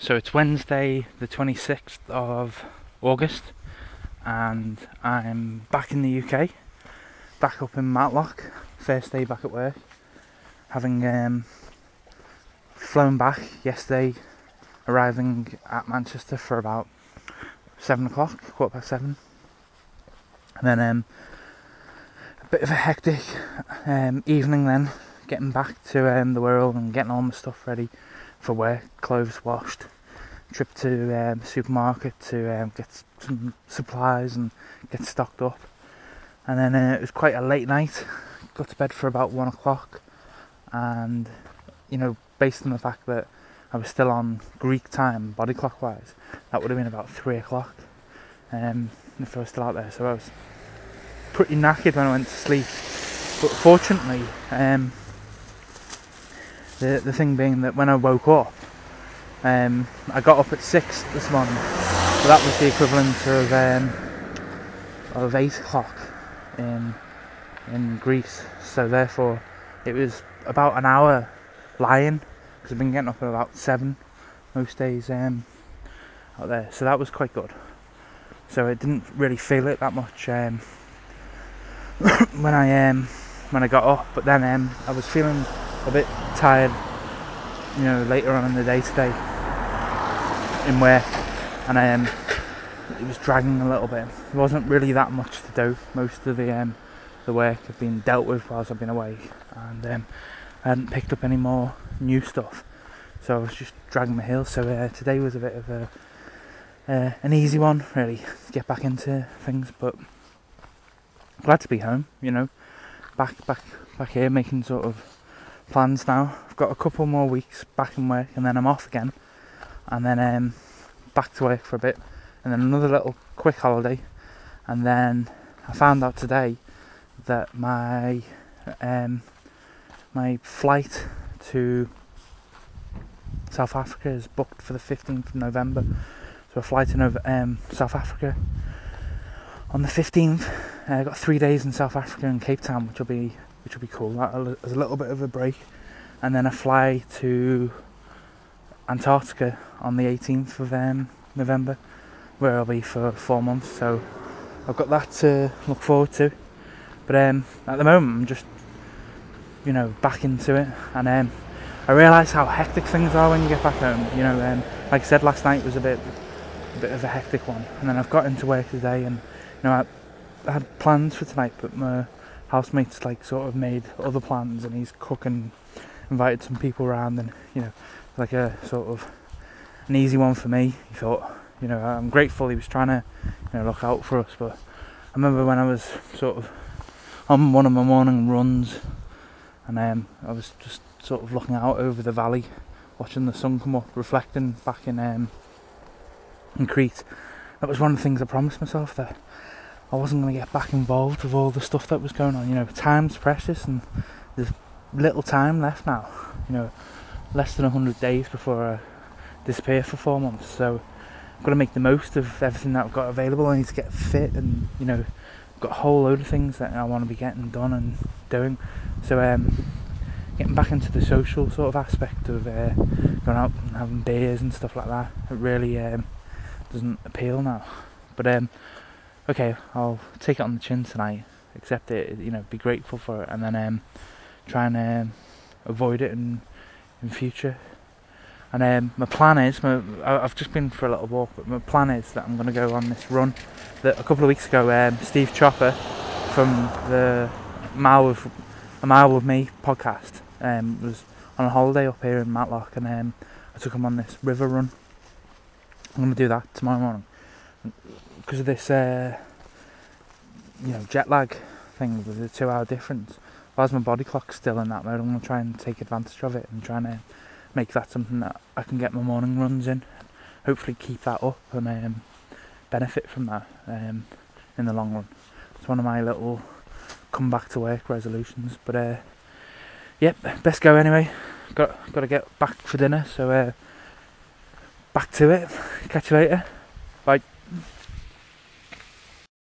So it's Wednesday the 26th of August and I'm back in the UK, back up in Matlock, first day back at work, having flown back yesterday, arriving at Manchester for about 7 o'clock, 7:15, and then a bit of a hectic evening then, getting back to the Wirral and getting all my stuff ready for work, clothes washed, trip to the supermarket to get some supplies and get stocked up. And then it was quite a late night, got to bed for about 1 o'clock, and based on the fact that I was still on Greek time, body clock wise, that would have been about 3 o'clock if I was still out there. So I was pretty knackered when I went to sleep, but fortunately the thing being that when I woke up, I got up at 6 this morning, so that was the equivalent of 8 o'clock in Greece. So therefore it was about an hour lying, because I've been getting up at about 7 most days out there, so that was quite good. So I didn't really feel it that much when I got up, but then I was feeling a bit tired later on in the day today in work, and it was dragging a little bit. There wasn't really that much to do. Most of the work had been dealt with whilst I've been away, and I hadn't picked up any more new stuff, so I was just dragging my heels. So today was a bit of an easy one, really, to get back into things, but glad to be home, back here making sort of plans now. I've got a couple more weeks back in work and then I'm off again, and then back to work for a bit, and then another little quick holiday, and then I found out today that my flight to South Africa is booked for the 15th of November. So a flight to South Africa on the 15th. I got 3 days in South Africa and Cape Town, which will be cool. There's a little bit of a break, and then a fly to Antarctica on the 18th of November, where I'll be for 4 months. So I've got that to look forward to. But at the moment, I'm just back into it, and I realise how hectic things are when you get back home. Like I said, last night was a bit of a hectic one, and then I've got into work today, and I had plans for tonight, but my housemate's sort of made other plans, and he's cooking, invited some people around, and like a sort of an easy one for me. He thought, I'm grateful he was trying to look out for us. But I remember when I was sort of on one of my morning runs, and I was just sort of looking out over the valley, watching the sun come up, reflecting back in Crete. That was one of the things I promised myself, that I wasn't going to get back involved with all the stuff that was going on. Time's precious, and there's little time left now. Less than 100 days before I disappear for 4 months. So I've got to make the most of everything that I've got available. I need to get fit, and I've got a whole load of things that I want to be getting done and doing. So getting back into the social sort of aspect of going out and having beers and stuff like that, it really doesn't appeal now. But okay, I'll take it on the chin tonight, accept it, be grateful for it, and then try and avoid it in future. And my plan is, I've just been for a little walk, but my plan is that I'm going to go on this run that a couple of weeks ago Steve Chopper from the A Mile With Me podcast was on a holiday up here in Matlock, and I took him on this river run. I'm going to do that tomorrow morning because of this jet lag thing with the 2 hour difference. Whilst my body clock's still in that mode, I'm going to try and take advantage of it and try and make that something that I can get my morning runs in. Hopefully keep that up and benefit from that in the long run. It's one of my little come back to work resolutions. But yep, best go anyway. Got to get back for dinner, so back to it. Catch you later. Bye.